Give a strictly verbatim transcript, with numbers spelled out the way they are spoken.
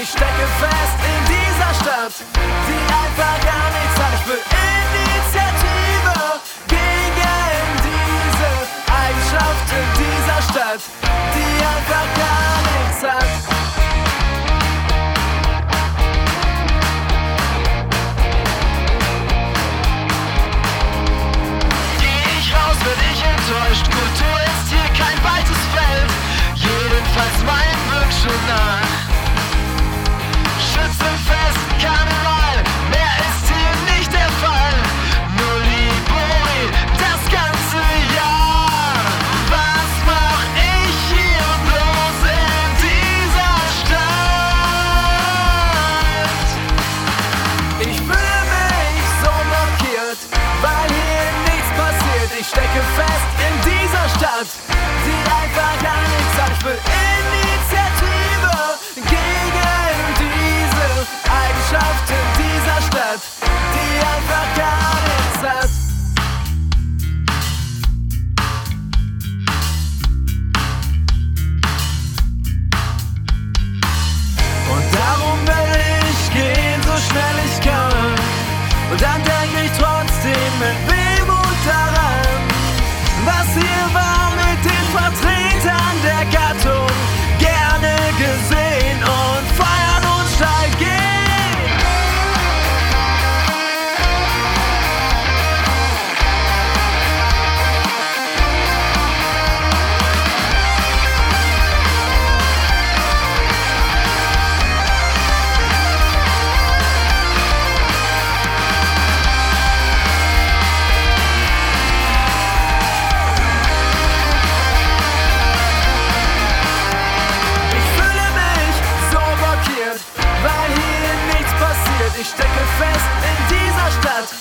Ich stecke fest in dieser Stadt, die einfach gar nichts hat. Ich will Initiative gegen diese Eigenschaften dieser Stadt, die einfach gar nichts hat. Kultur ist hier kein weites Feld, jedenfalls mein Wünschen nach. Schützenfest, Karneval, mehr ist hier nicht der Fall. Nur Libori, das ganze Jahr. Was mach ich hier bloß in dieser Stadt? Ich fühle mich so blockiert, weil hier nichts passiert. Ich stecke fest in dieser Stadt, die einfach gar nichts hat. Ich will Initiative gegen diese Eigenschaften dieser Stadt, die einfach gar nichts hat. Und darum will ich gehen, so schnell ich kann. Und dann denk ich trotzdem mit Wehmut daran, was hier war mit den Vertretern der Gattung. Gerne gesehen und feiern und steil gehen. Ich stecke fest in dieser Stadt.